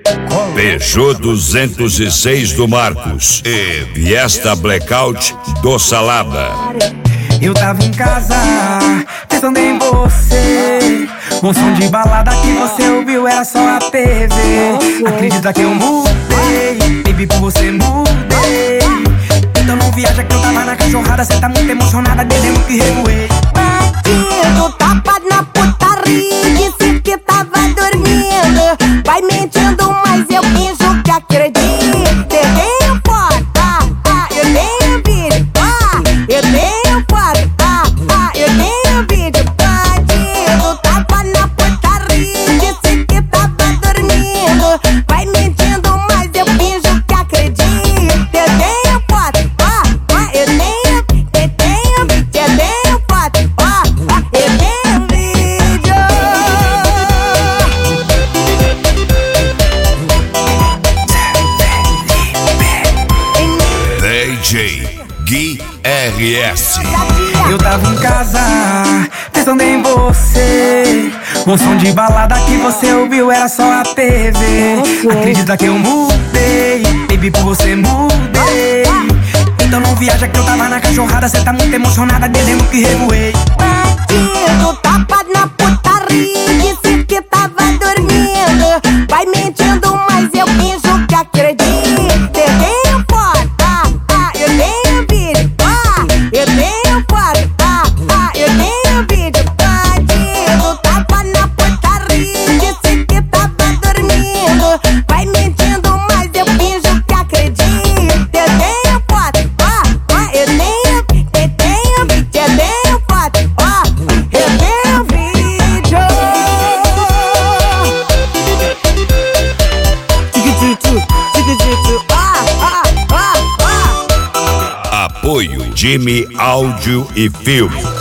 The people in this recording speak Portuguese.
Peugeot 206 do Marcos e Fiesta Blackout do Salada. Eu tava em casa, pensando em você. Um som de balada que você ouviu era só a TV. Acredita que eu mudei, baby, por você mudei. Então não viaja que eu tava na cachorrada. Cê tá muito emocionada, dizendo que revoei. Bandido, tapa na putaria, disse que tava dormindo. Vai mentindo, mas eu finjo que acredito. Eu tenho foto, eu tenho vídeo, eu tenho foto, eu tenho vídeo. Bandido, tapa na putaria, disse que tava dormindo. Vai mentindo, mas eu finjo que acredito. Eu tenho foto, eu tenho foto, eu tenho vídeo. DJ Gui RS. Eu tava em casa, pensando em você. Um som de balada que você ouviu era só a TV. Acredita que eu mudei, baby, por você mudei. Então não viaja que eu tava na cachorrada. Cê tá muito emocionada, dizendo que revoei. Bandido, tapa na putaria, disse que tava dormindo. Vai mentindo, mas eu finjo que acredito. Eu tenho foto, eu tenho vídeo, eu tenho foto, eu tenho vídeo. Bandido, tapa na putaria, disse que tava dormindo. Vai mentindo, mas eu finjo que acredito. Eu tenho foto, eu tenho foto, eu tenho vídeo. Apoio Jimmy Áudio e Filme.